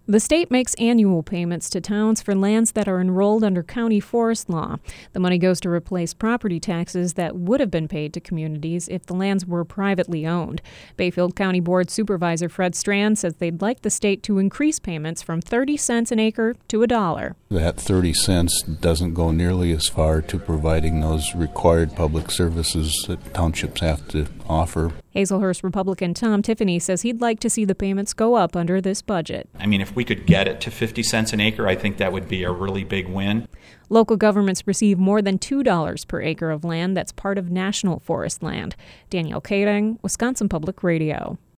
The state makes annual payments to towns for lands that are enrolled under county forest law. The money goes to replace property taxes that would have been paid to communities if the lands were privately owned. Bayfield County Board Supervisor Fred Strand says they'd like the state to increase payments from 30 cents an acre to $1. That 30 cents doesn't go nearly as far to providing those required public services that townships have to offer. Hazelhurst Republican Tom Tiffany says he'd like to see the payments go up under this budget. I mean, if we could get it to 50 cents an acre, I think that would be a really big win. Local governments receive more than $2 per acre of land that's part of national forest land. Danielle Kading, Wisconsin Public Radio.